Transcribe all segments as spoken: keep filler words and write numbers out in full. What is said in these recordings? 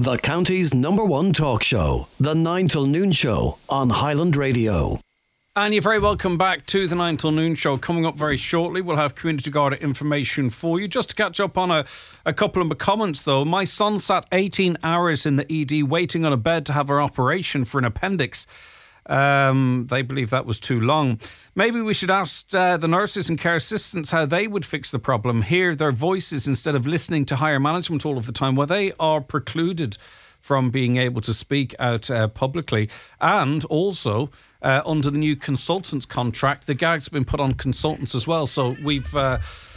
The county's number one talk show, The nine till Noon Show on Highland Radio. And you're very welcome back to the nine till Noon Show. Coming up very shortly, we'll have Community Garda information for you. Just to catch up on a, a couple of my comments, though. My son sat eighteen hours in the E D waiting on a bed to have an operation for an appendix. Um, they believe that was too long. Maybe we should ask uh, the nurses and care assistants how they would fix the problem. Hear their voices instead of listening to higher management all of the time. Well, they are precluded from being able to speak out uh, publicly. And also, uh, under the new consultants contract, the gag's been put on consultants as well. So we've uh,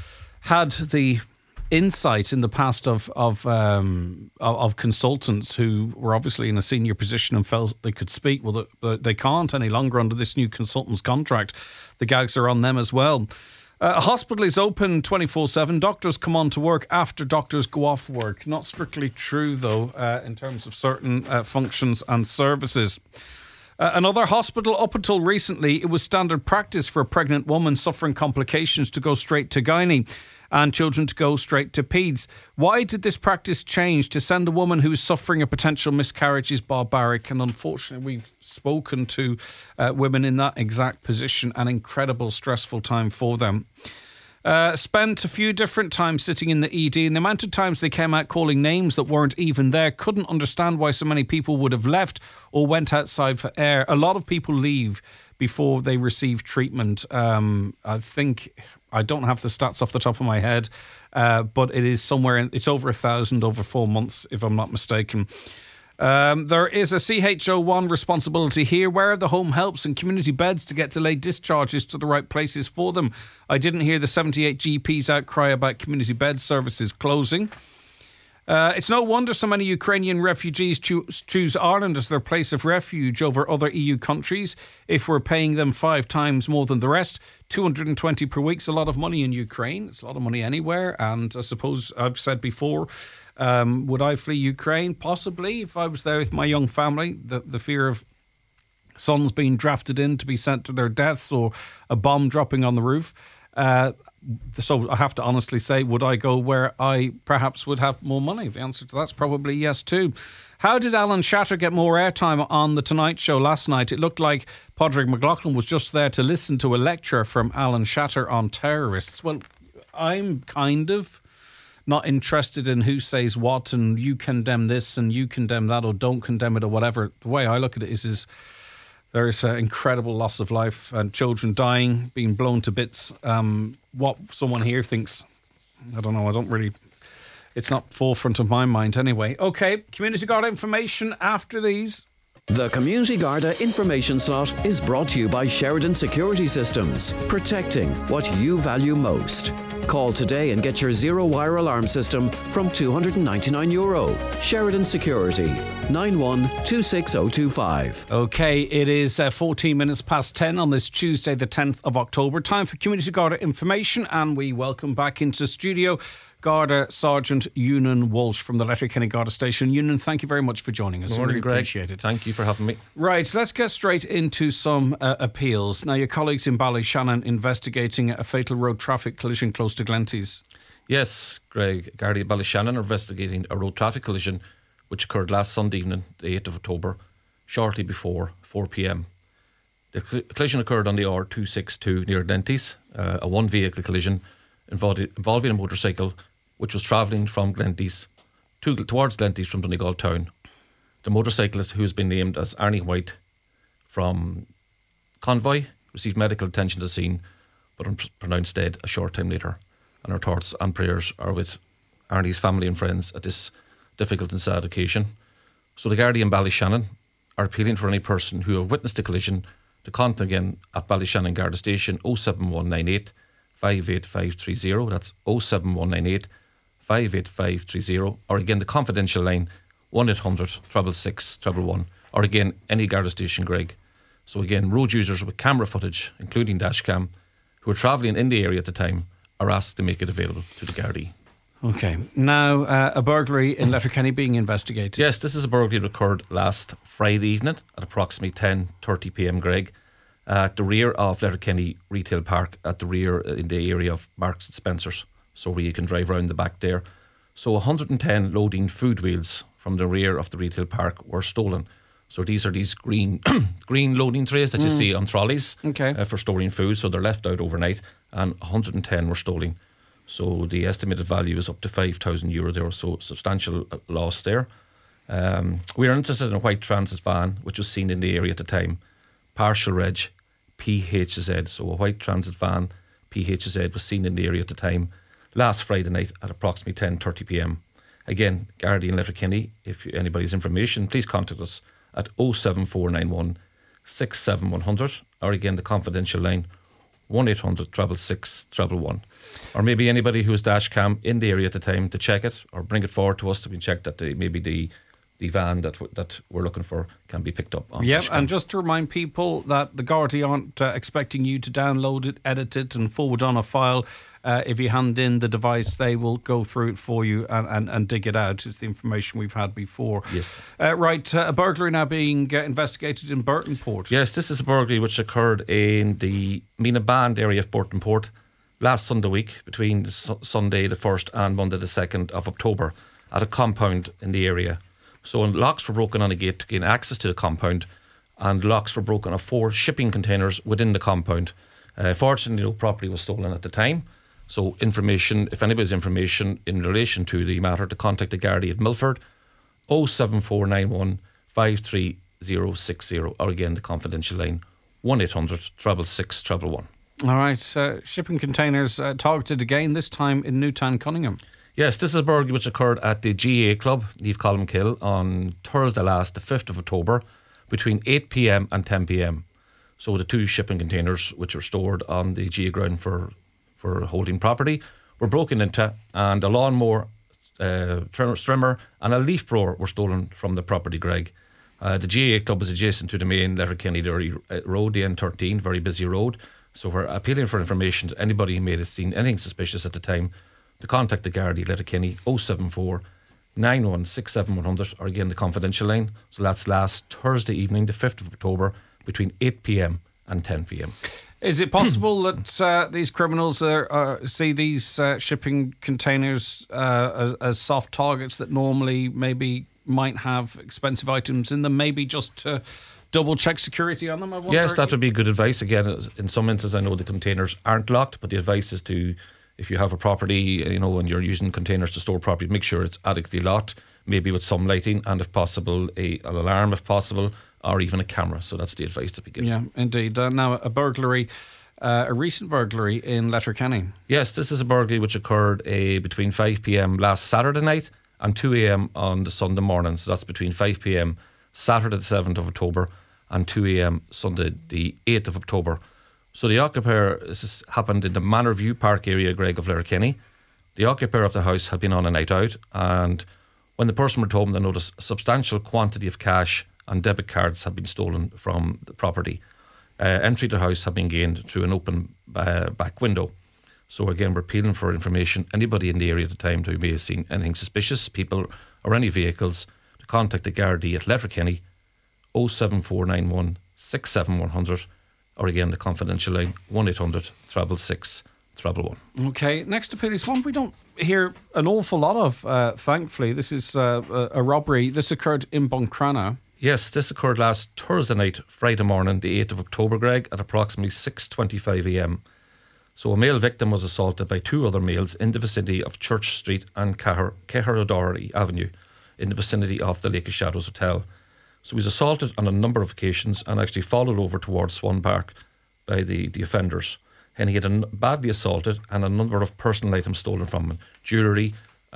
had the insight in the past of of, um, of of consultants who were obviously in a senior position and felt they could speak. Well, they, they can't any longer under this new consultants contract. The gags are on them as well. Uh, a hospital is open twenty-four seven. Doctors come on to work after doctors go off work. Not strictly true, though, uh, in terms of certain uh, functions and services. Uh, another hospital, up until recently, it was standard practice for a pregnant woman suffering complications to go straight to gynae and children to go straight to peds. Why did this practice change? To send a woman who is suffering a potential miscarriage is barbaric, and unfortunately we've spoken to uh, women in that exact position. An incredible stressful time for them. Uh, spent a few different times sitting in the E D, and the amount of times they came out calling names that weren't even there. Couldn't understand why so many people would have left or went outside for air. A lot of people leave before they receive treatment. Um, I think, I don't have the stats off the top of my head, uh, but it is somewhere, in, it's over a thousand over four months, if I'm not mistaken. Um, there is a C H O one responsibility here. Where are the home helps and community beds to get delayed discharges to the right places for them? I didn't hear the seventy-eight G Ps outcry about community bed services closing. Uh, it's no wonder so many Ukrainian refugees choose, choose Ireland as their place of refuge over other E U countries. If we're paying them five times more than the rest, two hundred twenty per week's a lot of money in Ukraine. It's a lot of money anywhere. And I suppose I've said before, um, would I flee Ukraine? Possibly, if I was there with my young family. The, the fear of sons being drafted in to be sent to their deaths or a bomb dropping on the roof. Uh, so I have to honestly say, would I go where I perhaps would have more money? The answer to that's probably yes too. How did Alan Shatter get more airtime on The Tonight Show last night? It looked like Padraig McLaughlin was just there to listen to a lecture from Alan Shatter on terrorists. Well, I'm kind of not interested in who says what and you condemn this and you condemn that or don't condemn it or whatever. The way I look at it is, is there is an incredible loss of life and children dying, being blown to bits. Um, what someone here thinks, I don't know, I don't really, it's not forefront of my mind anyway. Okay, Community Garda information after these. The Community Garda information slot is brought to you by Sheridan Security Systems, protecting what you value most. Call today and get your zero-wire alarm system from two hundred ninety-nine euro. Sheridan Security, nine one two six zero two five. Okay, it is uh, fourteen minutes past ten on this Tuesday, the tenth of October. Time for Community Garda information, and we welcome back into the studio Garda Sergeant Ewan Walsh from the Letterkenny Garda Station. Ewan, thank you very much for joining us. Good morning, really Greg. Appreciate it. Thank you for having me. Right, let's get straight into some uh, appeals. Now, your colleagues in Ballyshannon investigating a fatal road traffic collision close to Glenties. Yes, Greg. Gardaí Ballyshannon are investigating a road traffic collision which occurred last Sunday evening, the eighth of October, shortly before four p.m. The collision occurred on the R two sixty-two near Glenties, uh, a one-vehicle collision involving, involving a motorcycle which was travelling from Glenties to, towards Glenties from Donegal town. The motorcyclist, who has been named as Arnie White from Convoy, received medical attention to the scene but was pronounced dead a short time later. And our thoughts and prayers are with Arnie's family and friends at this difficult and sad occasion. So the Gardaí in Ballyshannon are appealing for any person who have witnessed the collision to contact again at Ballyshannon Garda Station oh seven one nine eight, five eight five three zero. That's oh seven one nine eight, five eight five three zero. Or again, the confidential line one eight hundred, six six six, one one one. Or again, any Garda Station, Greg. So again, road users with camera footage, including dashcam, who are travelling in the area at the time, are asked to make it available to the Gardaí. Okay. Now, uh, a burglary in Letterkenny being investigated. Yes, this is a burglary that occurred last Friday evening at approximately ten thirty p.m, Greg, uh, at the rear of Letterkenny Retail Park, at the rear in the area of Marks and Spencer's, so where you can drive around the back there. So one hundred ten loading food wheels from the rear of the retail park were stolen. So these are these green green loading trays that you mm. see on trolleys okay. uh, for storing food. So they're left out overnight, and one hundred ten were stolen. So the estimated value is up to five thousand euro there. So substantial loss there. Um, we are interested in a white transit van which was seen in the area at the time. Partial reg P H Z. So a white transit van P H Z was seen in the area at the time last Friday night at approximately ten thirty p m. Again, Gardaí and Letterkenny, if anybody's information, please contact us at oh seven four nine one, six seven one hundred, or again the confidential line one eight hundred, six six six, one one one. Or maybe anybody who has dash cam in the area at the time to check it or bring it forward to us to be checked that the, maybe the the van that w- that we're looking for can be picked up on. Yeah, and just to remind people that the Gardaí aren't uh, expecting you to download it, edit it and forward on a file. Uh, if you hand in the device, they will go through it for you and, and, and dig it out. It's the information we've had before. Yes. Uh, right, uh, a burglary now being uh, investigated in Burtonport. Yes, this is a burglary which occurred in the Mina Band area of Burtonport last Sunday week between the su- Sunday the first and Monday the second of October at a compound in the area. So locks were broken on a gate to gain access to the compound, and locks were broken on four shipping containers within the compound. Uh, fortunately, no property was stolen at the time. So information, if anybody's information in relation to the matter, to contact the Gardaí at Milford, oh seven four nine one, five three oh six oh, or again the confidential line one eight hundred, six six six, one one one. All right, uh, shipping containers uh, targeted again, this time in Newtown, Cunningham. Yes, this is a burglary which occurred at the G A A Club, Leave Columkill, on Thursday last, the fifth of October, between eight p m and ten p m. So the two shipping containers which are stored on the G A A ground for, for holding property were broken into, and a lawnmower, uh, trimmer and a leaf blower were stolen from the property, Greg. Uh, the G A A Club is adjacent to the main Letterkenny road, the N thirteen, very busy road. So we're appealing for information to anybody who may have seen anything suspicious at the time to contact the Gardaí, Letterkenny, oh seven four nine one, six seven one hundred, or again the confidential line. So that's last Thursday evening, the fifth of October, between eight p m and ten p m. Is it possible that uh, these criminals are, uh, see these uh, shipping containers uh, as, as soft targets that normally maybe might have expensive items in them, maybe just to double check security on them? I wonder. Yes, that would be good advice. Again, in some instances I know the containers aren't locked, but the advice is to, if you have a property, you know, and you're using containers to store property, make sure it's adequately locked, maybe with some lighting, and if possible, a, an alarm if possible, or even a camera. So that's the advice to be given. Yeah, indeed. Uh, now, a burglary, uh, a recent burglary in Letterkenny. Yes, this is a burglary which occurred uh, between five p m last Saturday night and two a m on the Sunday morning. So that's between five p m Saturday the seventh of October and two a m Sunday the eighth of October. So the occupier, this has happened in the Manor View Park area, Greg, of Letterkenny. The occupier of the house had been on a night out, and when the person returned home, they noticed a substantial quantity of cash and debit cards had been stolen from the property. Uh, entry to the house had been gained through an open uh, back window. So again, we're appealing for information. Anybody in the area at the time who may have seen anything suspicious, people or any vehicles, to contact the Gardaí at Letterkenny, oh seven four nine one, six seven one hundred, or again the confidential line one eight hundred, six six six, one one one. Okay, next appeal is one we don't hear an awful lot of, uh, thankfully. This is uh, a, a robbery. This occurred in Buncrana. Yes, this occurred last Thursday night, Friday morning, the eighth of October, Greg, at approximately six twenty-five a m. So a male victim was assaulted by two other males in the vicinity of Church Street and Cahir O'Doherty Avenue, in the vicinity of the Lake of Shadows Hotel. So he was assaulted on a number of occasions and actually followed over towards Swan Park by the, the offenders. And he had a, badly assaulted and a number of personal items stolen from him. Jewellery,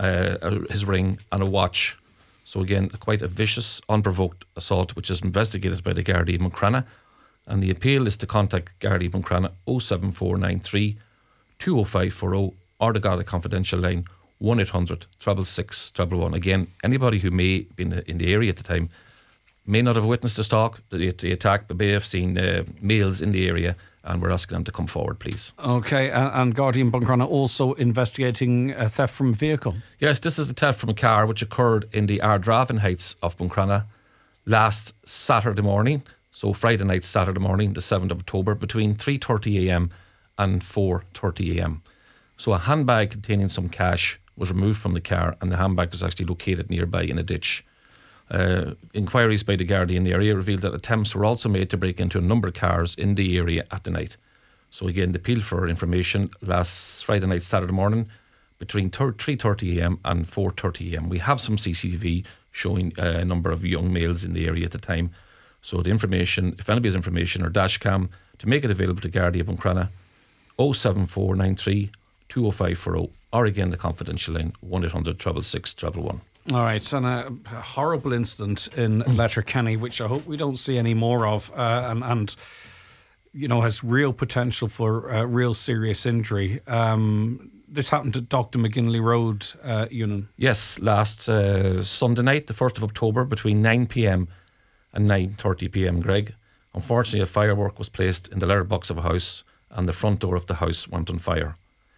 uh, his ring and a watch. So again, quite a vicious, unprovoked assault, which is investigated by the Gardaí in Buncrana. And the appeal is to contact Gardaí Buncrana oh seven four nine three, two oh five four oh, or the Garda confidential line one eight hundred, six six six, one one one. Again, anybody who may be in the, in the area at the time may not have witnessed the stalk, the, the attack, but may have seen uh, males in the area, and we're asking them to come forward, please. Okay, and, and Gardaí in Buncrana also investigating a theft from a vehicle. Yes, this is a theft from a car which occurred in the Ardraven Heights of Buncrana last Saturday morning, so Friday night, Saturday morning, the seventh of October, between three thirty a m and four thirty a m. So a handbag containing some cash was removed from the car, and the handbag was actually located nearby in a ditch. Uh, inquiries by the Gardaí in the area revealed that attempts were also made to break into a number of cars in the area at the night. So again, the appeal for information last Friday night, Saturday morning, between three thirty a m and four thirty a m. We have some C C T V showing uh, a number of young males in the area at the time. So the information, if anybody has information or dash cam, to make it available to Gardaí of Buncrana, oh seven four nine three two oh five four oh, or again the confidential line one eight hundred six six six one one. All right, and a horrible incident in Letterkenny, which I hope we don't see any more of, uh, and, and you know has real potential for uh, real serious injury. Um, this happened at Doctor McGinley Road, uh, Ewan. Yes, last uh, Sunday night, the first of October, between nine p m and nine thirty p m, Greg. Unfortunately, a firework was placed in the letterbox of a house, and the front door of the house went on fire.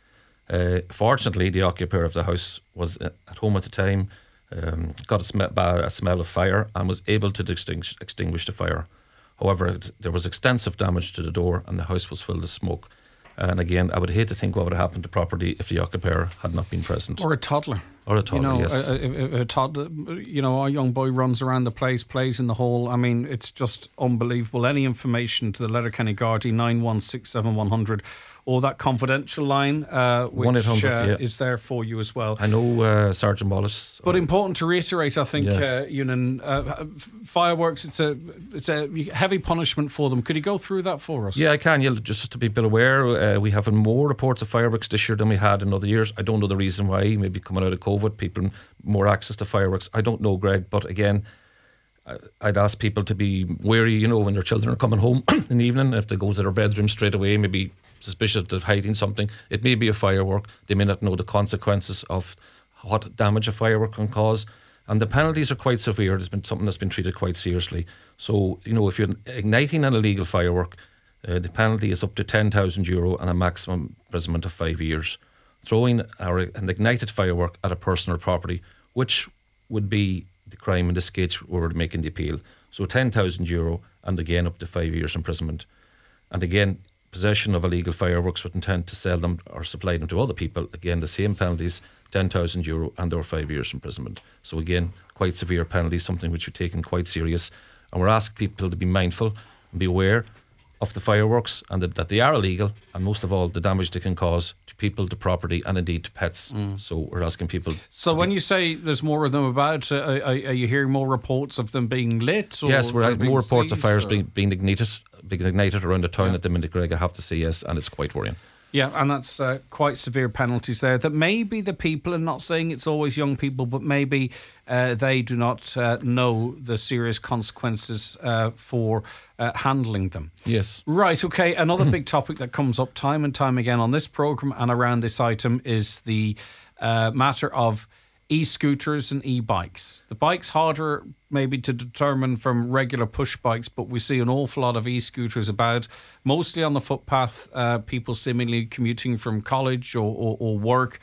Uh, fortunately, the occupier of the house was at home at the time, um, got a, sm- a smell of fire, and was able to extinguish, extinguish the fire. However, it, there was extensive damage to the door, and the house was filled with smoke. And again, I would hate to think what would have happened to property if the occupier had not been present. Or a toddler. Or a toddler, you know, yes. A, a, a toddler, you know, our young boy runs around the place, plays in the hall. I mean, it's just unbelievable. Any information to the Letterkenny Gardaí, nine one six seven one hundred, or that confidential line, uh, which one eight hundred, uh, yeah. is there for you as well. I know uh, Sergeant Wallace. But important to reiterate, I think, Yeah. uh, Ewan, uh, fireworks, it's a it's a heavy punishment for them. Could you go through that for us? Yeah, I can. Yeah, just to be people aware, uh, we have more reports of fireworks this year than we had in other years. I don't know the reason why. Maybe coming out of COVID, people more access to fireworks. I don't know, Greg. But again, I'd ask people to be wary, you know, when their children are coming home in the evening, if they go to their bedroom straight away, maybe suspicious of hiding something. It may be a firework. They may not know the consequences of what damage a firework can cause. And the penalties are quite severe. There's been something that's been treated quite seriously. So, you know, if you're igniting an illegal firework, uh, the penalty is up to ten thousand euro and a maximum imprisonment of five years. Throwing or an ignited firework at a personal property, which would be the crime in this case where we're making the appeal. So ten thousand euro and again up to five years imprisonment. And again, possession of illegal fireworks with intent to sell them or supply them to other people, again the same penalties, ten thousand euro and or five years imprisonment. So again, quite severe penalties, something which we're taking quite serious. And we're asking people to be mindful and be aware of the fireworks and that, that they are illegal, and most of all the damage they can cause to people, to property and indeed to pets. Mm. So we're asking people. So when you say there's more of them about, uh, are, are you hearing more reports of them being lit? Or yes, we're having more reports of fires or? being, being ignited being ignited around the town yeah. at the minute, Greg, I have to say yes, and it's quite worrying. Yeah, and that's uh, quite severe penalties there. That maybe the people, and not saying it's always young people, but maybe uh, they do not uh, know the serious consequences uh, for uh, handling them. Yes. Right, okay. Another big topic that comes up time and time again on this programme and around this item is the uh, matter of e-scooters and e-bikes. The bike's harder maybe to determine from regular push bikes, but we see an awful lot of e-scooters about, mostly on the footpath, uh, people seemingly commuting from college or, or, or work.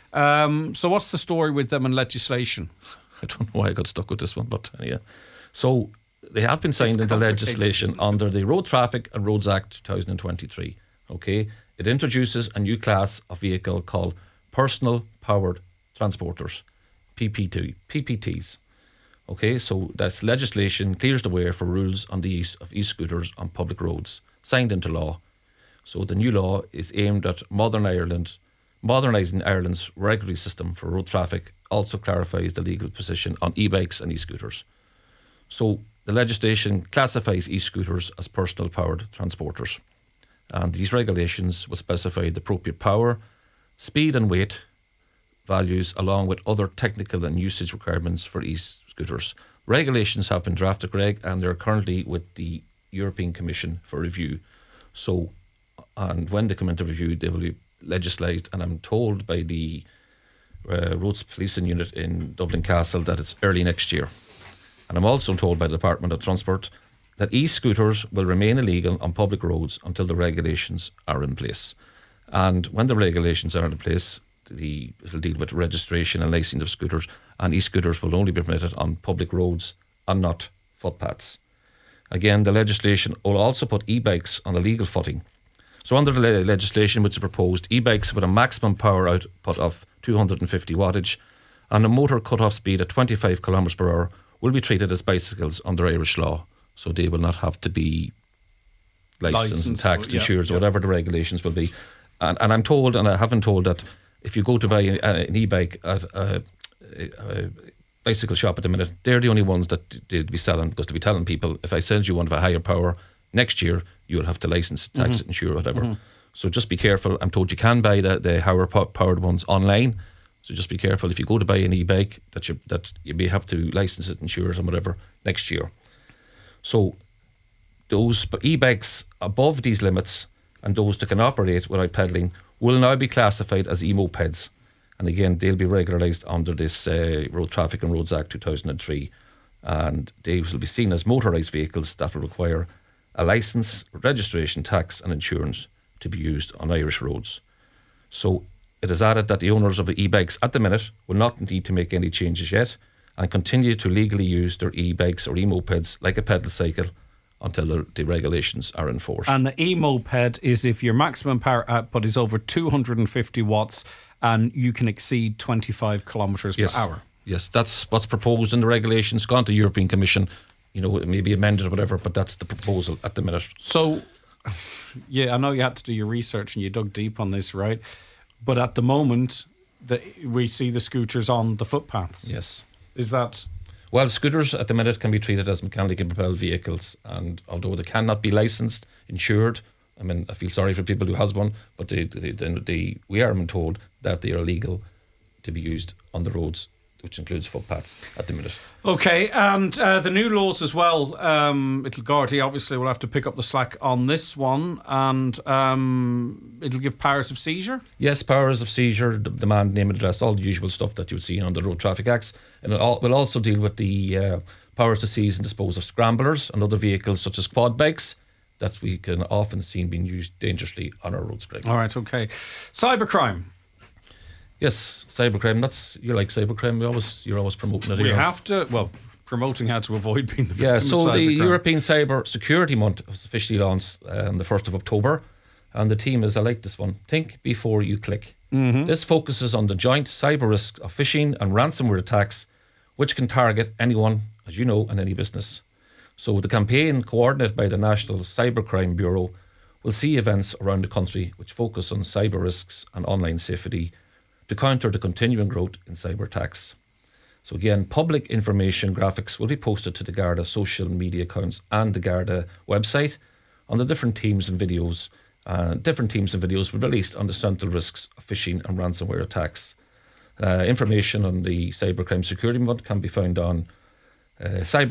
Um, so what's the story with them and legislation? I don't know why I got stuck with this one, but uh, yeah. So they have been signed into legislation under the Road Traffic and Roads Act twenty twenty-three. Okay, it introduces a new class of vehicle called personal powered transporters, P P T, P P Ts. Okay, so that's legislation clears the way for rules on the use of e-scooters on public roads, signed into law. So the new law is aimed at modern Ireland, modernising Ireland's regulatory system for road traffic, also clarifies the legal position on e-bikes and e-scooters. So the legislation classifies e-scooters as personal powered transporters. And these regulations will specify the appropriate power, speed and weight values, along with other technical and usage requirements for e-scooters. Regulations have been drafted, Greg, and they're currently with the European Commission for review. So, and when they come into review, they will be legislated, and I'm told by the uh, Roads Policing Unit in Dublin Castle that it's early next year. And I'm also told by the Department of Transport that e-scooters will remain illegal on public roads until the regulations are in place. And when the regulations are in place, the, it'll deal with registration and licensing of scooters, and e-scooters will only be permitted on public roads and not footpaths. Again, the legislation will also put e-bikes on a legal footing. So under the le- legislation which is proposed, e-bikes with a maximum power output of two hundred fifty wattage and a motor cut-off speed at twenty-five kilometres per hour will be treated as bicycles under Irish law. So they will not have to be licensed, licensed and taxed, yeah, insured, yeah. whatever the regulations will be. And, and I'm told, and I have been told, that if you go to buy an e-bike at a, a, a bicycle shop at the minute, they're the only ones that they'd be selling, because they'll be telling people, if I sell you one of a higher power next year, you'll have to license, tax mm-hmm. it, insure, whatever. Mm-hmm. So just be careful. I'm told you can buy the, the higher powered ones online. So just be careful if you go to buy an e-bike that you that you may have to license it, insure it, and whatever next year. So those e-bikes above these limits and those that can operate without pedalling will now be classified as e-mopeds. And again, they'll be regularised under this uh, Road Traffic and Roads Act two thousand three. And they will be seen as motorised vehicles that will require a licence, registration, tax and insurance to be used on Irish roads. So it is added that the owners of the e-bikes at the minute will not need to make any changes yet and continue to legally use their e-bikes or e-mopeds like a pedal cycle until the, the regulations are enforced. And the e-moped is if your maximum power output is over two hundred fifty watts and you can exceed twenty-five kilometres yes. per hour. Yes, that's what's proposed in the regulations, gone to the European Commission. You know, it may be amended or whatever, but that's the proposal at the minute. So, yeah, I know you had to do your research and you dug deep on this, right? But at the moment, the, we see the scooters on the footpaths. Yes. Is that... Well, scooters at the minute can be treated as mechanically propelled vehicles, and although they cannot be licensed, insured, I mean, I feel sorry for people who has one, but they, they, they, they, we are told that they are illegal to be used on the roads, which includes footpaths at the minute. Okay, and uh, the new laws as well. Um, it'll Gardaí obviously will have to pick up the slack on this one, and um, it'll give powers of seizure. Yes, powers of seizure, d- demand, name and address, all the usual stuff that you would see on the Road Traffic Acts, and it all, will also deal with the uh, powers to seize and dispose of scramblers and other vehicles such as quad bikes that we can often see being used dangerously on our roads. Greg. All right, okay. Cybercrime. Yes, cybercrime. That's you like cybercrime. We always you're always promoting it. We here. have to. Well, promoting how to avoid being the victim. Yeah. So of the European Cyber Security Month was officially launched on um, the first of October, and the theme is I like this one. Think before you click. Mm-hmm. This focuses on the joint cyber risks of phishing and ransomware attacks, which can target anyone, as you know, and any business. So the campaign, coordinated by the National Cybercrime Bureau, will see events around the country which focus on cyber risks and online safety to counter the continuing growth in cyber attacks. So again, public information graphics will be posted to the Garda social media accounts and the Garda website on the different teams and videos. Uh, different teams and videos will be released on the central risks of phishing and ransomware attacks. Uh, information on the Cybercrime Security Month can be found on uh,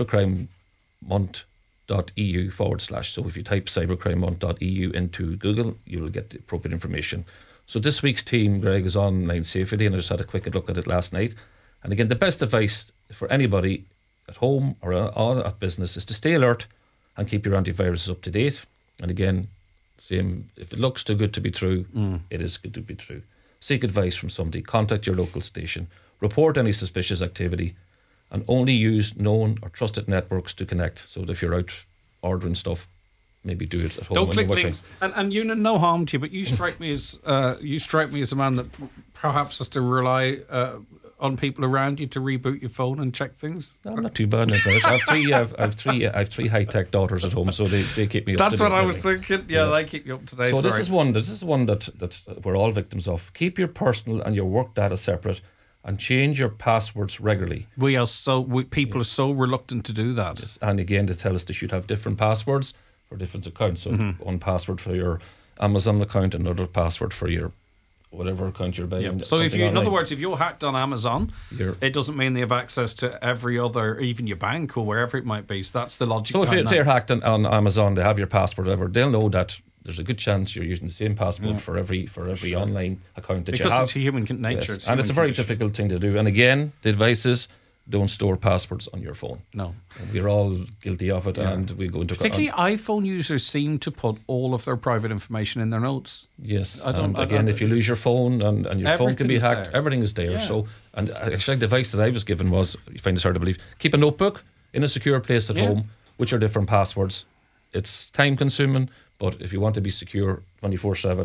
cybercrimemonth.eu forward slash. So if you type cybercrimemonth.eu into Google, you will get the appropriate information. So this week's team, Greg, is on online safety, and I just had a quick look at it last night. And again, the best advice for anybody at home or at business is to stay alert and keep your antivirus up to date. And again, same, if it looks too good to be true, mm. it is good to be true. Seek advice from somebody, contact your local station, report any suspicious activity, and only use known or trusted networks to connect. So that if you're out ordering stuff, maybe do it at home. Don't click links. And, and you know, no harm to you, but you strike me as uh, you strike me as a man that perhaps has to rely uh, on people around you to reboot your phone and check things. No, I'm not too bad. I have three. I have, I have three. I have three high tech daughters at home, so they, they keep me up That's to date. That's what I was thinking. Yeah, yeah, they keep you up to date. So this right. is one. This is one that that we're all victims of. Keep your personal and your work data separate, and change your passwords regularly. We are so we, people yes. are so reluctant to do that. Yes. And again, they tell us they should have different passwords for different accounts. So mm-hmm. one password for your Amazon account, another password for your whatever account you're buying. Yep. So if you, in other words, if you're hacked on Amazon, you're, it doesn't mean they have access to every other, even your bank or wherever it might be. So that's the logic. So if you're, they're hacked on, on Amazon, they have your password, whatever, they'll know that there's a good chance you're using the same password yeah. for every for every sure. online account that because you have. Because it's human nature. Yes. It's and it's a very condition. difficult thing to do. And again, the advice is don't store passwords on your phone. No. And we're all guilty of it, yeah. and we go into... Particularly on, iPhone users seem to put all of their private information in their notes. Yes. I don't, and again, I, I, if you lose your phone and, and your phone can be hacked, there. everything is there. Yeah. So, and actually the advice that I was given was, you find this hard to believe, keep a notebook in a secure place at yeah. home with your different passwords. It's time consuming, but if you want to be secure twenty-four seven,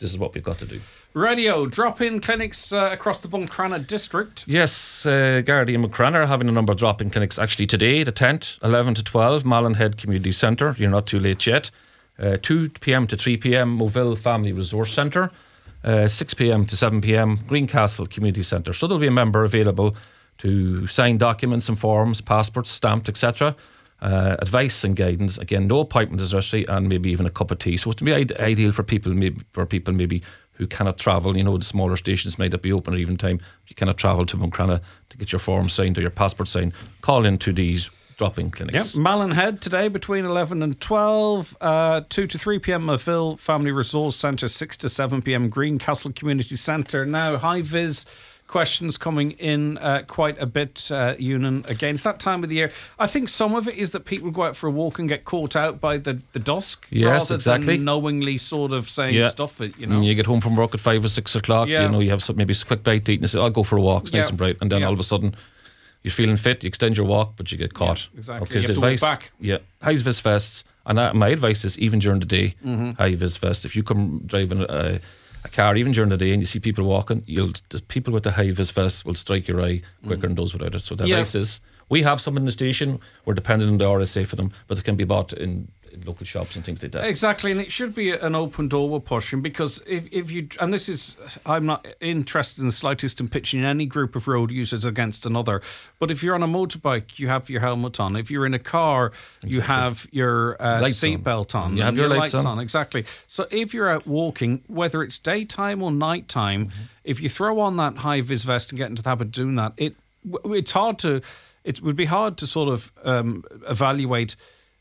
this is what we've got to do. Radio, drop-in clinics uh, across the Buncrana district. Yes, uh, Gardaí and Buncrana are having a number of drop-in clinics actually today, the tenth, eleven to twelve, Mallinhead Community Centre. You're not too late yet. Uh, two p.m. to three p.m, Moville Family Resource Centre. Uh, six p.m. to seven p.m, Greencastle Community Centre. So there'll be a member available to sign documents and forms, passports, stamped, et cetera. Uh, advice and guidance. Again, no appointment is necessary, and maybe even a cup of tea. So it would be ide- ideal for people, maybe for people maybe who cannot travel. You know, the smaller stations might not be open at even time. If you cannot travel to Buncrana to get your form signed or your passport signed, call in to these drop-in clinics. Yep, Mallinhead today between eleven and twelve, uh, two to three p.m. Moville Family Resource Centre, six to seven p.m. Greencastle Community Centre. Now, high-vis questions coming in uh, quite a bit, uh, Ewan. Again, it's that time of the year. I think some of it is that people go out for a walk and get caught out by the, the dusk, yes, rather exactly. than knowingly sort of saying yeah. stuff. You know, and you get home from work at five or six o'clock. Yeah. You know, you have some, maybe a quick bite to eat, and you say, "I'll go for a walk. It's yeah. nice and bright." And then yeah. all of a sudden, you're feeling fit. You extend your walk, but you get caught. Yeah, exactly. Okay, you have the to advice, walk back. Yeah, high vis vests. And I, my advice is even during the day, mm-hmm. high vis vest. If you come driving a, a car even during the day and you see people walking, you'll the people with the high vis vest will strike your eye quicker mm. than those without it. So the yeah. advice is, we have some in the station. We're dependent on the R S A for them, but they can be bought in, in local shops and things like that. Exactly, and it should be an open door we're pushing, because if, if you, and this is, I'm not interested in the slightest in pitching any group of road users against another, but if you're on a motorbike, you have your helmet on. If you're in a car, exactly. you have your uh, seatbelt on. You have your, your lights, lights on. on. Exactly. So if you're out walking, whether it's daytime or nighttime, mm-hmm. if you throw on that high-vis vest and get into the habit of doing that, it it's hard to, it would be hard to sort of um, evaluate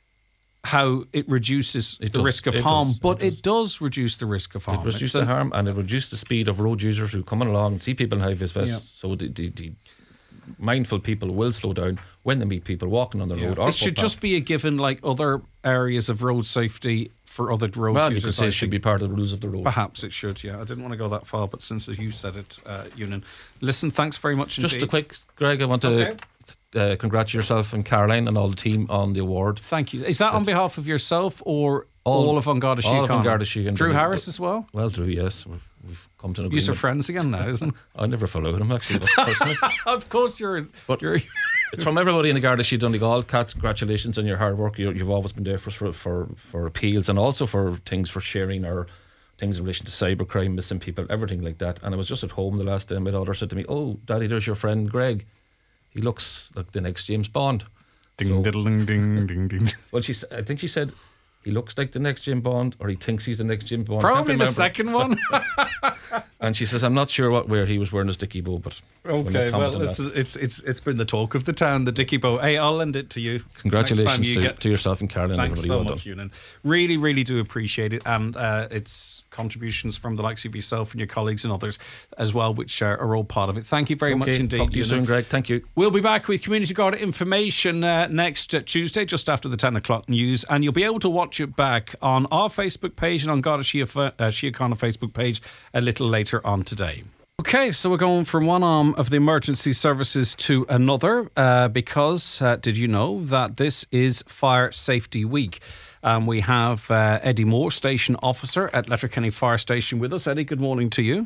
how it reduces it the does. risk of it harm, does. but it does. it does reduce the risk of harm. It reduces the harm, and it reduces the speed of road users who come along and see people in high-vis vests. Yeah. So the, the, the mindful people will slow down when they meet people walking on the yeah. road. Or it should footpath. just be a given, like other areas of road safety for other road well, users. You could say it should be part of the rules of the road. Perhaps it should, yeah. I didn't want to go that far, but since you said it, uh, Ewan. Listen, thanks very much indeed. Just a quick, Greg, I want to... Okay. Uh, congratulate yourself and Caroline and all the team on the award. Thank you. Is that That's on behalf of yourself or all, all of An Garda Síochána? All of An Garda Síochána. Drew Harris as well? Well, Drew, yes. We've, we've come to an agreement. You're friends again now, isn't it? I never followed him, actually, personally. Of course you're... But you're it's from everybody in the Garda Síochána Donegal. Congratulations on your hard work. You're, you've always been there for, for, for, for appeals and also for things for sharing or things in relation to cybercrime, missing people, everything like that. And I was just at home the last day and my daughter said to me, "Oh, Daddy, there's your friend Greg. He looks like the next James Bond." Ding, so, diddle, ding, ding, ding, ding. Well, she, I think she said he looks like the next James Bond, or he thinks he's the next James Bond. Probably the second one. And she says, "I'm not sure what where he was wearing his Dickie bow, but okay, well, listen, it's it's it's been the talk of the town, the Dickie bow. Hey, I'll lend it to you. Congratulations you to, get... to yourself and Caroline. Thanks everybody. so well much, done. Ewan. Really, really do appreciate it, and uh, it's contributions from the likes of yourself and your colleagues and others as well, which are, are all part of it. Thank you very okay, much indeed. Talk to you soon, Greg. Thank you. We'll be back with Community Garda information uh, next uh, Tuesday, just after the ten o'clock news, and you'll be able to watch it back on our Facebook page and on Garda Síochána uh, Facebook page a little later on today. Okay, so we're going from one arm of the emergency services to another uh, because uh, did you know that this is Fire Safety Week? Um, we have uh, Eddie Moore, Station Officer at Letterkenny Fire Station with us. Eddie, good morning to you.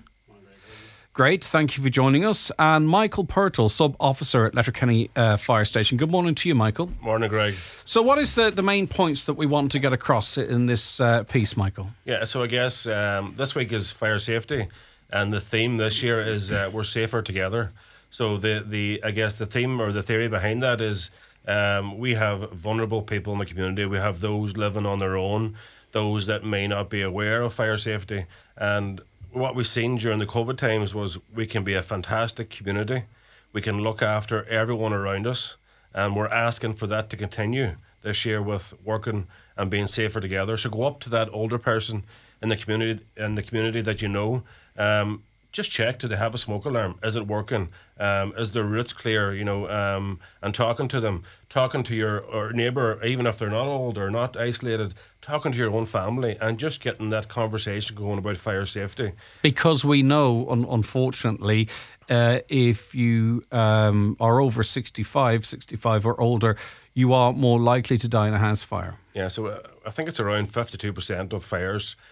Great, thank you for joining us. And Michael Purtle, Sub-Officer at Letterkenny uh, Fire Station. Good morning to you, Michael. Morning, Greg. So what is the, the main points that we want to get across in this uh, piece, Michael? Yeah, so I guess um, this week is fire safety, and the theme this year is uh, we're safer together. So the, the I guess the theme or the theory behind that is um, we have vulnerable people in the community. We have those living on their own, those that may not be aware of fire safety, and what we've seen during the COVID times was we can be a fantastic community. We can look after everyone around us, and we're asking for that to continue this year with working and being safer together. So go up to that older person in the community in the community that you know. Um, just check, do they have a smoke alarm? Is it working? Um, is their routes clear? You know, um, and talking to them, talking to your or neighbour, even if they're not old or not isolated, talking to your own family and just getting that conversation going about fire safety. Because we know, un- unfortunately, uh, if you um, are over sixty-five, sixty-five or older, you are more likely to die in a house fire. Yeah, so uh, I think it's around fifty-two percent of fires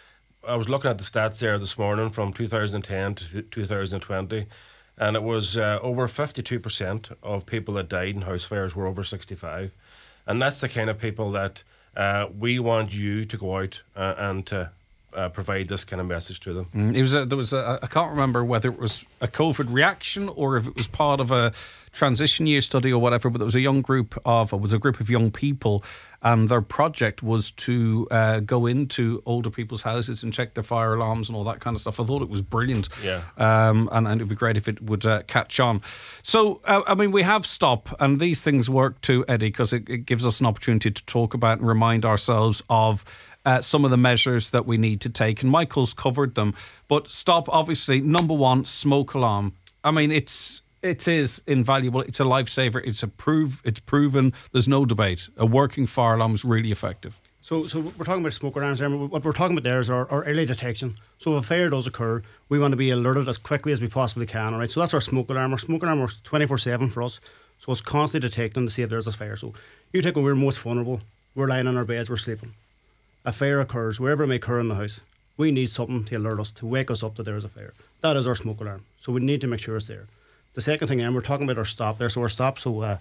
I was looking at the stats there this morning from two thousand ten to two thousand twenty, and it was uh, over fifty-two percent of people that died in house fires were over sixty-five. And that's the kind of people that uh, we want you to go out uh, and to uh, provide this kind of message to them. Mm, it was a, there was a, I can't remember whether it was a COVID reaction or if it was part of a transition year study or whatever, but there was a young group of, it was a group of young people, and their project was to uh, go into older people's houses and check their fire alarms and all that kind of stuff. I thought it was brilliant. Yeah. Um, and, and it would be great if it would uh, catch on. So, uh, I mean, we have STOP, and these things work too, Eddie, because it, it gives us an opportunity to talk about and remind ourselves of Uh, some of the measures that we need to take, and Michael's covered them. But STOP, obviously, number one, smoke alarm. I mean, it's it is invaluable. It's a lifesaver. It's a prove. It's proven. There's no debate. A working fire alarm is really effective. So, so we're talking about smoke alarms there. What we're talking about there is our, our early detection. So if a fire does occur, we want to be alerted as quickly as we possibly can. All right. So that's our smoke alarm. Our smoke alarm works twenty-four seven for us. So it's constantly detecting to see if there's a fire. So you take when we're most vulnerable, we're lying on our beds, we're sleeping. A fire occurs, wherever it may occur in the house. We need something to alert us, to wake us up that there is a fire. That is our smoke alarm. So we need to make sure it's there. The second thing, and we're talking about our STOP there. So our STOP, so uh,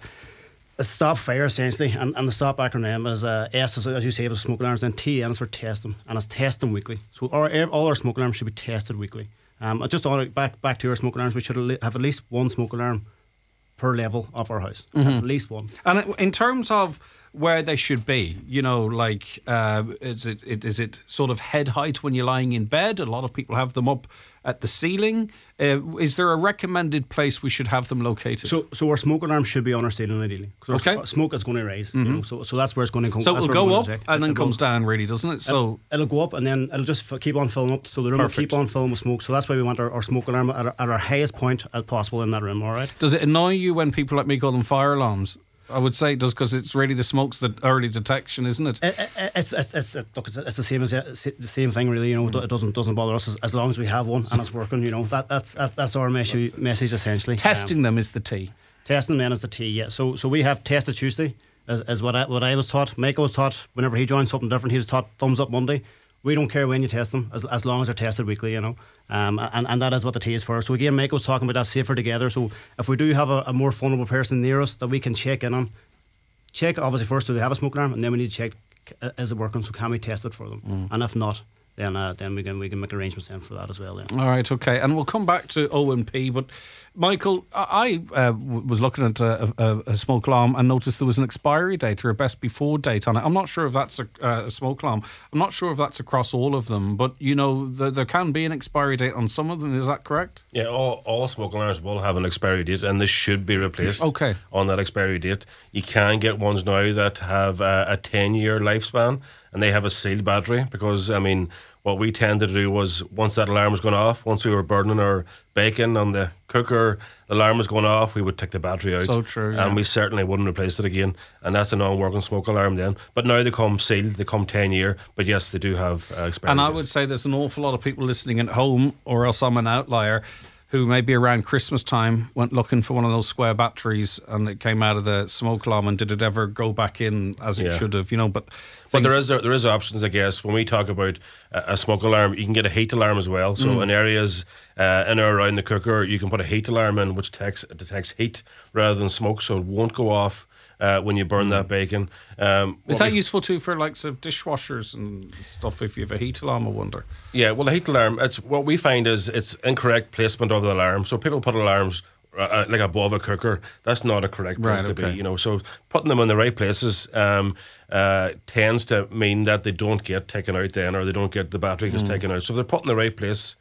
a STOP fire essentially, and, and the STOP acronym is uh, S, is, as you say, is smoke alarms, then T N is for test them, and it's test them weekly. So our, all our smoke alarms should be tested weekly. Um, just on it, back back to our smoke alarms, we should have at least one smoke alarm per level of our house. Mm-hmm. At least one. And in terms of where they should be, you know, like, uh, is it, it is it sort of head height when you're lying in bed? A lot of people have them up at the ceiling. Uh, is there a recommended place we should have them located? So, so our smoke alarm should be on our ceiling ideally. Because okay. Smoke is going to rise. Mm-hmm. You know, so, so that's where it's going to come. So it'll go up and then comes down, really, doesn't it? So it'll, it'll go up and then it'll just f- keep on filling up. So the room Perfect. will keep on filling with smoke. So that's why we want our, our smoke alarm at our, at our highest point as possible in that room. All right. Does it annoy you when people like me call them fire alarms? I would say it does, because it's really the smoke's the early detection, isn't it? it, it it's, it's, it's, look, it's, it's the same as the same thing, really. You know, mm. it doesn't doesn't bother us as, as long as we have one and it's working. You know, that that's that's, that's our message, message essentially. Testing um, them is the T. Testing them then is the T. Yeah. So so we have Tested Tuesday, is, is what I what I was taught. Michael was taught whenever he joined something different. He was taught Thumbs Up Monday. We don't care when you test them, as as long as they're tested weekly. You know. Um, and, and that is what the T is for. So again, Michael was talking about that safer together. So if we do have a, a more vulnerable person near us that we can check in on, check obviously first, do they have a smoke alarm, and then we need to check, is it working, so can we test it for them? Mm. And if not, then uh, then we can we can make arrangements then for that as well. Yeah. All right, okay, and we'll come back to O and P. But Michael, I uh, was looking at a, a, a smoke alarm and noticed there was an expiry date or a best before date on it. I'm not sure if that's a, uh, a smoke alarm. I'm not sure if that's across all of them, but you know, the, there can be an expiry date on some of them. Is that correct? Yeah, all, all smoke alarms will have an expiry date, and they should be replaced. Okay. On that expiry date. You can get ones now that have a, a ten year lifespan, and they have a sealed battery, because I mean, what we tended to do was, once that alarm was going off, once we were burning our bacon on the cooker, the alarm was going off, we would take the battery out. So true, yeah. And we certainly wouldn't replace it again. And that's a non-working smoke alarm then. But now they come sealed, they come ten year, but yes, they do have uh, expiry. And I dates. would say there's an awful lot of people listening at home, or else I'm an outlier, who maybe around Christmas time went looking for one of those square batteries, and it came out of the smoke alarm, and did it ever go back in as it yeah. should have, you know? But but there is there is options, I guess. When we talk about a, a smoke alarm, you can get a heat alarm as well. So mm. in areas uh, in or around the cooker, you can put a heat alarm in, which detects, detects heat rather than smoke, so it won't go off Uh, when you burn mm. that bacon. Um, Is that useful too for likes of dishwashers and stuff if you have a heat alarm, I wonder? Yeah, well, the heat alarm, it's what we find is it's incorrect placement of the alarm. So people put alarms uh, like above a cooker. That's not a correct place right, to okay. be. You know, so putting them in the right places um, uh, tends to mean that they don't get taken out then, or they don't get the battery just mm. taken out. So if they're put in the right place,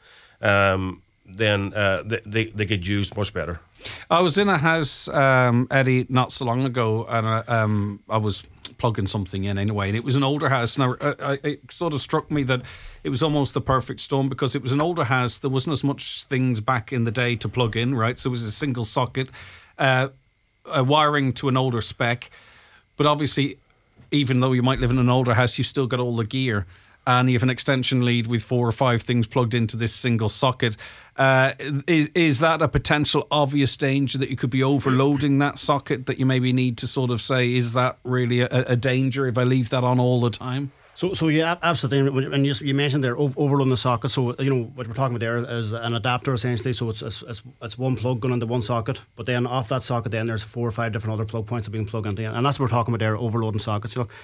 um, then uh, they, they they get used much better. I was in a house, um, Eddie, not so long ago, and I, um, I was plugging something in anyway, and it was an older house, and I, I, it sort of struck me that it was almost the perfect storm, because it was an older house. There wasn't as much things back in the day to plug in, right? So it was a single socket, uh, a wiring to an older spec, but obviously, even though you might live in an older house, you've still got all the gear. And you have an extension lead with four or five things plugged into this single socket. Uh, is, is that a potential obvious danger that you could be overloading that socket, that you maybe need to sort of say, is that really a, a danger if I leave that on all the time? So, so yeah, absolutely. And you, you mentioned there overloading the socket. So, you know, what we're talking about there is an adapter essentially. So it's, it's it's it's one plug going into one socket, but then off that socket, then there's four or five different other plug points that we can plug into, and that's what we're talking about there, overloading sockets. So,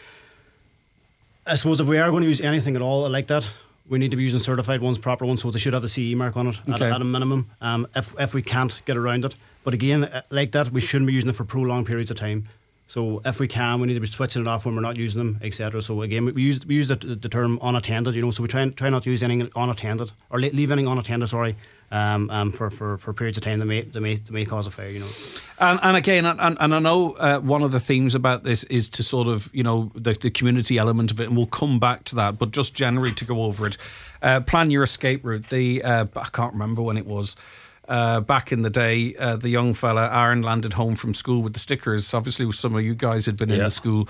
I suppose if we are going to use anything at all like that, we need to be using certified ones, proper ones, so they should have the C E mark on it at, Okay. at a minimum. Um, if if we can't get around it, but again, like that, we shouldn't be using it for prolonged periods of time. So if we can, we need to be switching it off when we're not using them, et cetera. So again, we use we use the, the term unattended, you know. So we try and try not to use anything unattended or leave anything unattended. Sorry, um, um, for, for, for periods of time that may that may, that may cause a fire, you know. And, and again, and, and I know uh, one of the themes about this is to sort of, you know, the, the community element of it, and we'll come back to that. But just generally to go over it, uh, plan your escape route. The uh, I can't remember when it was. Uh, back in the day, uh, the young fella, Aaron, landed home from school with the stickers. Obviously, some of you guys had been in Yeah. the school,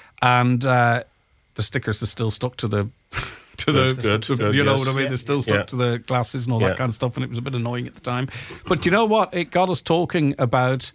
and uh, the stickers are still stuck to the, to Good, the, good, the- good, you know yes. what I mean. Yeah. They're still stuck Yeah. to the glasses and all Yeah. that kind of stuff, and it was a bit annoying at the time. But you know what? It got us talking about.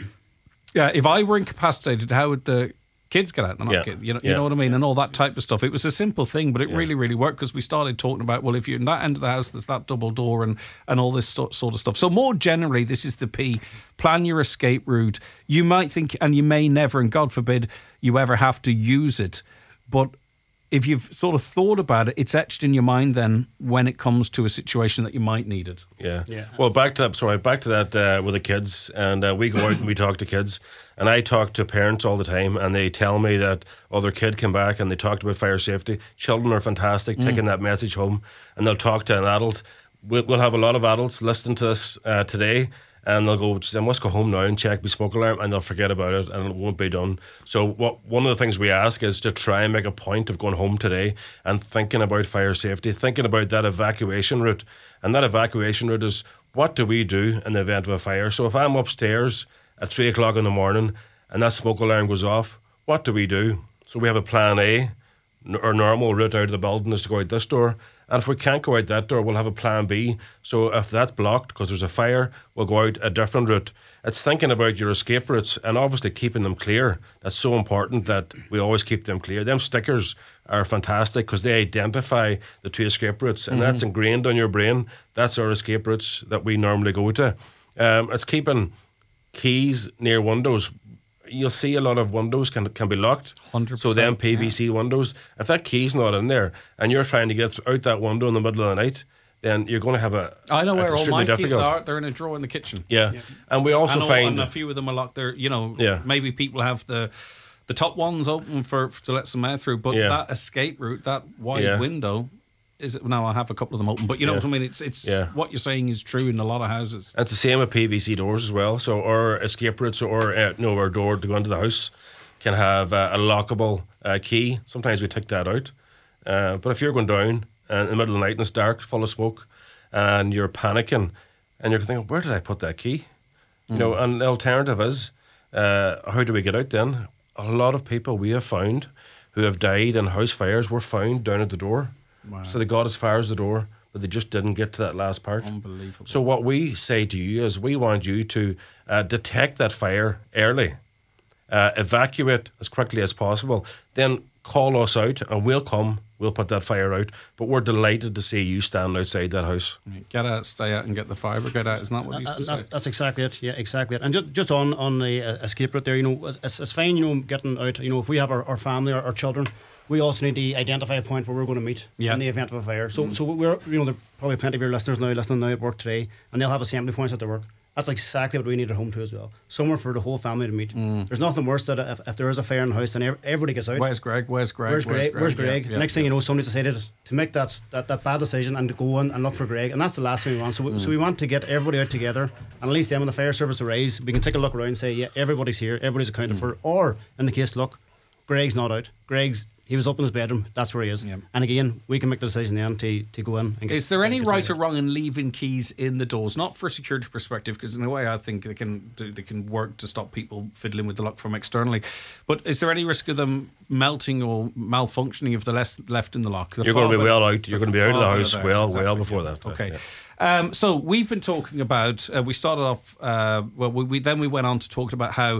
Yeah, if I were incapacitated, how would the kids get out? They're not Yeah. kids, you know, you Yeah. know what I mean, and all that type of stuff. It was a simple thing, but it really, really worked because we started talking about, well, if you're in that end of the house, there's that double door and and all this sort sort of stuff. So more generally, this is the P. Plan your escape route. You might think, and you may never, and God forbid, you ever have to use it, but if you've sort of thought about it, it's etched in your mind then when it comes to a situation that you might need it. Yeah. Yeah. Well, back to that. Sorry, back to that uh, with the kids, and uh, we go out and we talk to kids, and I talk to parents all the time, and they tell me that oh, their kid came back and they talked about fire safety. Children are fantastic, taking that message home, and they'll talk to an adult. We'll, we'll have a lot of adults listening to this uh, today. And they'll go, I must go home now and check my smoke alarm, and they'll forget about it, and it won't be done. So what one of the things we ask is to try and make a point of going home today and thinking about fire safety, thinking about that evacuation route. And that evacuation route is, what do we do in the event of a fire? So if I'm upstairs at three o'clock in the morning and that smoke alarm goes off, what do we do? So we have a plan A. Our normal route out of the building is to go out this door. And if we can't go out that door, we'll have a plan B. So if that's blocked because there's a fire, we'll go out a different route. It's thinking about your escape routes and obviously keeping them clear. That's so important that we always keep them clear. Them stickers are fantastic because they identify the two escape routes, and mm-hmm. that's ingrained on your brain. That's our escape routes that we normally go to. Um, it's keeping keys near windows. You'll see a lot of windows can can be locked. one hundred percent, so them P V C yeah. windows, if that key's not in there and you're trying to get out that window in the middle of the night, then you're going to have a I know a where all my keys difficult. are. They're in a drawer in the kitchen. Yeah, yeah. And we also I know, find and a few of them are locked. There, you know, yeah. maybe people have the the top ones open for, for to let some air through, but yeah. that escape route, that wide yeah. window. Is it, now I have a couple of them open, but you know yeah. what I mean. It's it's yeah. what you're saying is true in a lot of houses. It's the same with P V C doors as well. So our escape routes or uh, no, our door to go into the house can have uh, a lockable uh, key. Sometimes we take that out, uh, but if you're going down uh, in the middle of the night and it's dark, full of smoke, and you're panicking, and you're thinking, where did I put that key? Mm. You know, and the alternative is, uh, how do we get out then? A lot of people we have found who have died in house fires were found down at the door. Wow. So they got as far as the door, but they just didn't get to that last part. Unbelievable. So what we say to you is we want you to uh, detect that fire early, uh, evacuate as quickly as possible, then call us out and we'll come, we'll put that fire out. But we're delighted to see you stand outside that house. Get out, stay out and get the fire brigade out. Isn't that what you used to uh, say? That's exactly it. Yeah, exactly it. And just, just on, on the uh, escape route there, you know, it's, it's fine, you know, getting out, you know, if we have our, our family, our, our children, we also need to identify a point where we're going to meet yeah. in the event of a fire. So, mm. so we're, you know, there are probably plenty of your listeners now listening now at work today, and they'll have assembly points at their work. That's exactly what we need at home too as well. Somewhere for the whole family to meet. Mm. There's nothing worse than if, if there is a fire in the house and everybody gets out. Where's Greg? Where's Greg? Where's Greg? Where's Greg? Where's Greg? Yeah, Next yeah, thing yeah. you know, somebody's decided to make that, that, that bad decision and to go in and look for Greg, and that's the last thing we want. So we, mm. so we want to get everybody out together, and at least then when the fire service arrives, we can take a look around and say, yeah, everybody's here, everybody's accounted mm. for. Or in the case, look, Greg's not out. Greg's He was up in his bedroom. That's where he is. Yep. And again, we can make the decision then to, to go in and get. Is there any get right or wrong in leaving keys in the doors? Not for a security perspective, because in a way I think they can do, they can work to stop people fiddling with the lock from externally. But is there any risk of them melting or malfunctioning if they're less left in the lock? The You're going to be bit, well out. You're going to be out of the house there, well, exactly. well before that. Okay. Yeah. Um, so we've been talking about. Uh, we started off. Uh, well, we, we then we went on to talk about how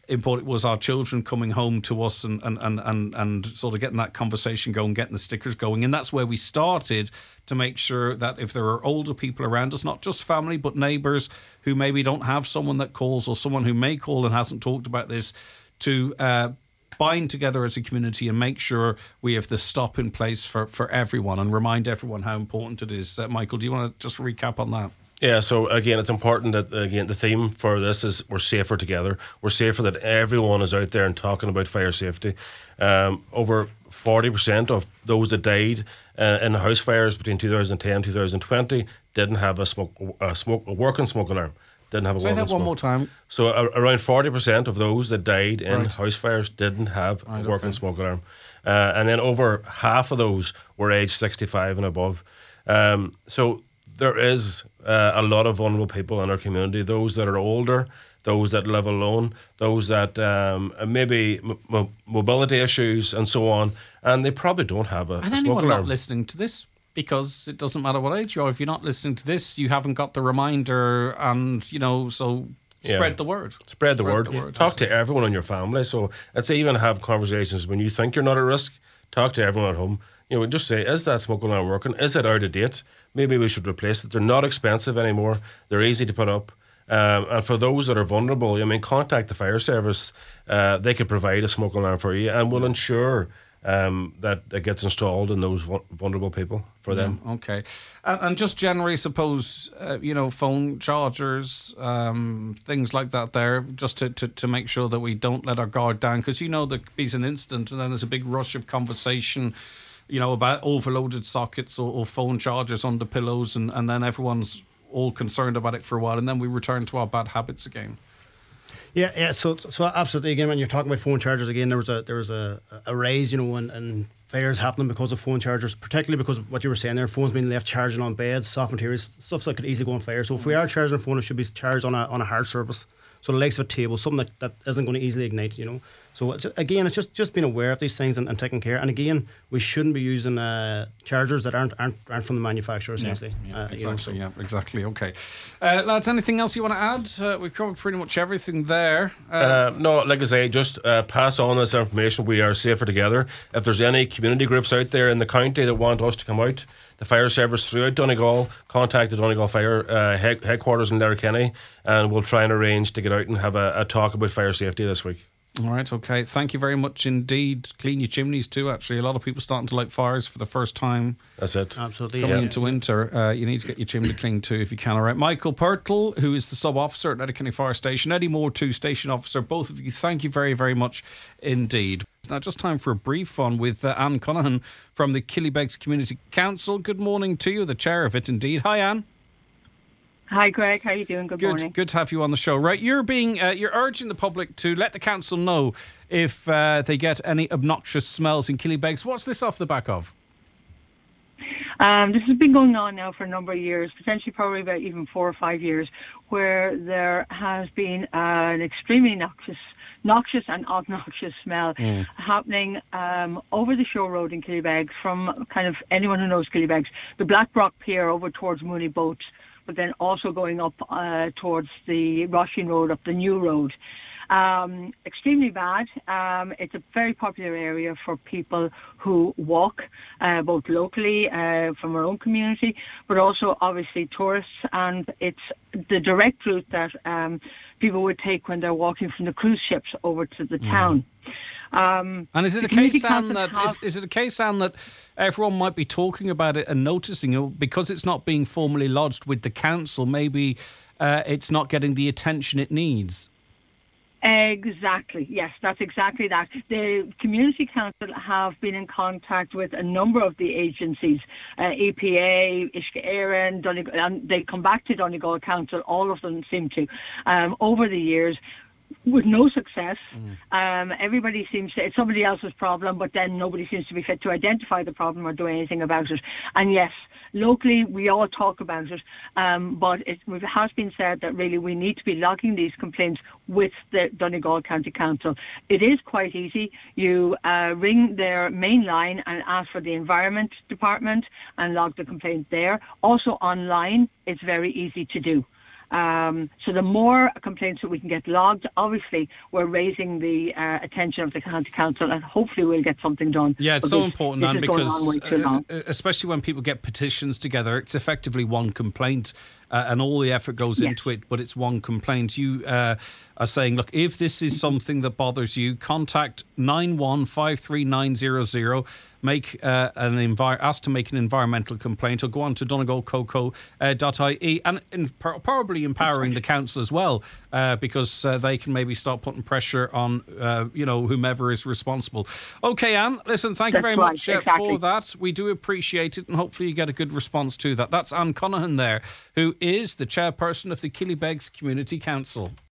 important it was our children coming home to us and, and, and, and, and sort of getting that conversation going, getting the stickers going. And that's where we started to make sure that if there are older people around us, not just family, but neighbours who maybe don't have someone that calls or someone who may call and hasn't talked about this, to uh, bind together as a community and make sure we have the stop in place for, for everyone and remind everyone how important it is. Uh, Michael, do you want to just recap on that? Yeah, so again, it's important that, again, the theme for this is we're safer together. We're safer that everyone is out there and talking about fire safety. Um, over forty percent of those that died uh, in house fires between two thousand ten and two thousand twenty didn't have a smoke, a smoke, a working smoke alarm. Didn't have a Say working that one smoke. more time. So uh, around forty percent of those that died in Right. house fires didn't have Right, a working okay. smoke alarm. Uh, and then over half of those were aged sixty-five and above. Um, so there is uh, a lot of vulnerable people in our community, those that are older, those that live alone, those that um, maybe m- mo- mobility issues and so on, and they probably don't have a, And a smoke anyone alarm. not listening to this, because it doesn't matter what age you are, if you're not listening to this, you haven't got the reminder, and, you know, so spread Yeah. the word. Spread the Spread word. the word, Talk to everyone in your family. So let's say even have conversations when you think you're not at risk. Talk to everyone at home. You know, just say, is that smoke alarm working? Is it out of date? Maybe we should replace it. They're not expensive anymore. They're easy to put up. Um, and for those that are vulnerable, I mean, contact the fire service. Uh, they could provide a smoke alarm for you and will ensure um, that it gets installed in those vul- vulnerable people for them. Okay. And, and just generally, suppose, uh, you know, phone chargers, um, things like that there, just to, to, to make sure that we don't let our guard down. Because, you know, there could be an instant and then there's a big rush of conversation, you know, about overloaded sockets or, or phone chargers under pillows, and, and then everyone's all concerned about it for a while, and then we return to our bad habits again. Yeah, yeah. So, so absolutely. Again, when you're talking about phone chargers, again, there was a there was a, a raise, you know, and, and fires happening because of phone chargers, particularly because of what you were saying there. Phones being left charging on beds, soft materials, stuff that could easily go on fire. So, if we are charging a phone, it should be charged on a on a hard surface. So the likes of a table, something that, that isn't going to easily ignite, you know. So it's, again, it's just, just being aware of these things and, and taking care. And again, we shouldn't be using uh, chargers that aren't, aren't aren't from the manufacturer, essentially. Yeah, uh, exactly. you know, so. Yeah, exactly. Okay, uh, lads. Anything else you want to add? Uh, we've covered pretty much everything there. Uh, Uh, no, like I say, just uh, pass on this information. We are safer together. If there's any community groups out there in the county that want us to come out, the fire service throughout Donegal, contact the Donegal Fire uh, head- headquarters in Letterkenny, and we'll try and arrange to get out and have a, a talk about fire safety this week. All right, okay. Thank you very much indeed. Clean your chimneys too, actually. A lot of people starting to light fires for the first time That's it. Absolutely. coming yeah. into winter. Uh, you need to get your chimney cleaned too if you can. All right. Michael Pertl, who is the sub-officer at Letterkenny Fire Station. Eddie Moore, too, station officer. Both of you, thank you very, very much indeed. Now, just time for a brief one with uh, Anne Connolly from the Killybegs Community Council. Good morning to you, the chair of it indeed. Hi, Anne. Hi, Greg. How are you doing? Good, Good, morning. good to have you on the show. Right, you're being, uh, you're urging the public to let the council know if uh, they get any obnoxious smells in Killybegs. What's this off the back of? Um, this has been going on now for a number of years, potentially probably about even four or five years, where there has been uh, an extremely noxious, noxious and obnoxious smell Mm. happening um, over the Show Road in Killybegs from kind of anyone who knows Killybegs, the Blackrock Pier over towards Mooney Boat, but then also going up uh, towards the Roisin Road, up the new road. Um, extremely bad. Um, it's a very popular area for people who walk, uh, both locally uh, from our own community, but also obviously tourists. And it's the direct route that um, people would take when they're walking from the cruise ships over to the town. Um, And is it the a community case, Anne, council that is, have- is it a case, Anne, that everyone might be talking about it and noticing it because it's not being formally lodged with the council? Maybe uh, it's not getting the attention it needs. Exactly. Yes, that's exactly that. The Community Council have been in contact with a number of the agencies, uh, E P A, Uisce Éireann, Donegal, and they come back to Donegal Council, all of them seem to, um, over the years, with no success. Um, everybody seems to, it's somebody else's problem, but then nobody seems to be fit to identify the problem or do anything about it. And yes, locally we all talk about it, um, but it has been said that really we need to be logging these complaints with the Donegal County Council. It is quite easy. You uh, ring their main line and ask for the Environment Department and log the complaint there. Also online, it's very easy to do. Um, so the more complaints that we can get logged, obviously we're raising the uh, attention of the county council, and hopefully we'll get something done. Yeah, it's But so this- important, this Anne, is going on way because too long. uh, especially when people get petitions together, it's effectively one complaint, uh, and all the effort goes Yes. into it, but it's one complaint. You uh, are saying, look, if this is something that bothers you, contact nine one five three nine zero zero, make uh, an envi- ask to make an environmental complaint, or go on to donegal coco dot I E, and in, probably empowering the council as well, uh, because uh, they can maybe start putting pressure on uh, you know, whomever is responsible. Okay, Anne, listen, thank you That's very right, much uh, exactly. for that. We do appreciate it, and hopefully you get a good response to that. That's Anne Conahan there, who is the chairperson of the Killybegs Community Council.